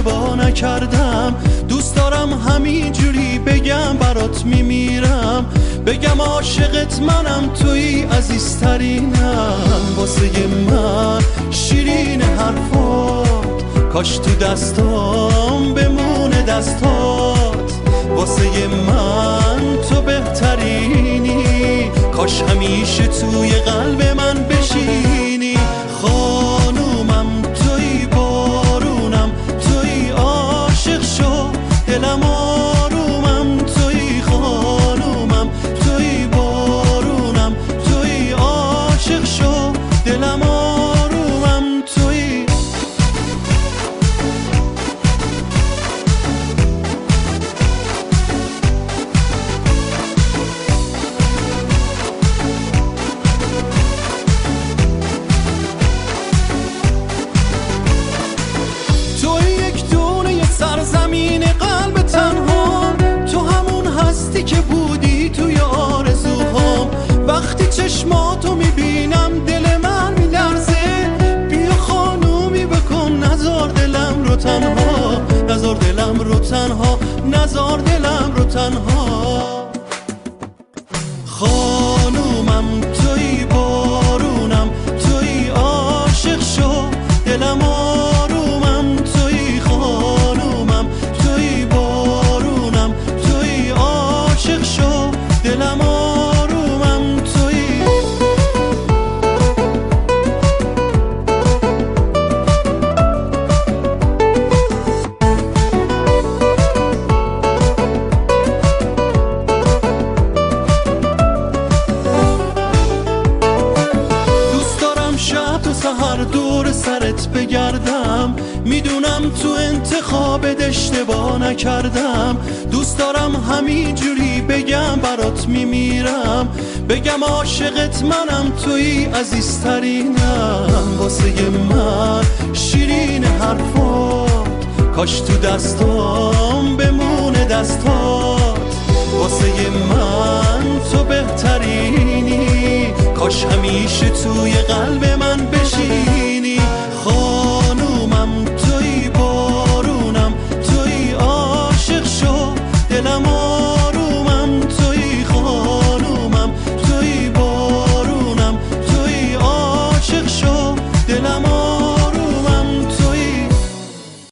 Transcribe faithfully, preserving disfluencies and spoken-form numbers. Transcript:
اشتباه نکردم. دوست دارم همینجوری بگم برات میمیرم، بگم عاشقت منم، توی عزیزترینم. واسه من شیرین حرفات، کاش تو دستام بمونه دستات. واسه من تو بهترینی، کاش همیشه توی قلب من بشینی. خانومم توی، بارونم توی، عاشق شو دلم آرومم توی. خانومم توی، بارونم توی، عاشق شو دلم آرومم توی. زمین قلب تنها، تو همون هستی که بودی توی آرزوهام. وقتی چشماتو میبینم دل من میلرزه، بیا خانومی بکن نزار دلم رو تنها، نزار دلم رو تنها، نزار دلم رو تنها. خانومم توی، بارونم توی، عاشق شو دلم آرومم توی. خانومم توی، بارونم توی، عاشق شو دلم آرومم توی. دوست دارم شب و سحر دور سرت بگردم، میدونم تو انتخابت اشتباه نکردم. دوست دارم همینجوری بگم برات میمیرم، بگم عاشقت منم، توی عزیزترینم. واسه من شیرین حرفات، کاش تو دستام بمونه دستات. واسه من تو بهترینی، کاش همیشه توی قلب من